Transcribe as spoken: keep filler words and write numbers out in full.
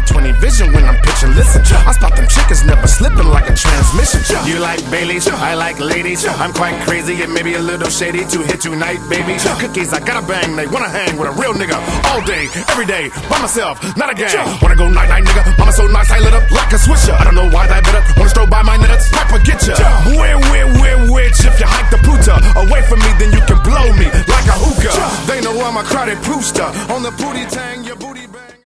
twenty vision when I'm pitching. Listen, I spot them chickens never slipping like a transmission. You like Baileys, I like ladies. I'm quite crazy and maybe a little shady to hit tonight, baby. Cookies, I gotta bang, they wanna hang with a real nigga all day, every day, by myself, not a gang. Wanna go night night, nigga? Mama so nice, I lit up like a swisher. I don't know why that better. Wanna stroll by my nuts, might forget ya. Where, where, where, which? If you hike the puta away from me, then you can blow me like a hookah. They know I'm a crowded pooster on the booty tang, your booty bang.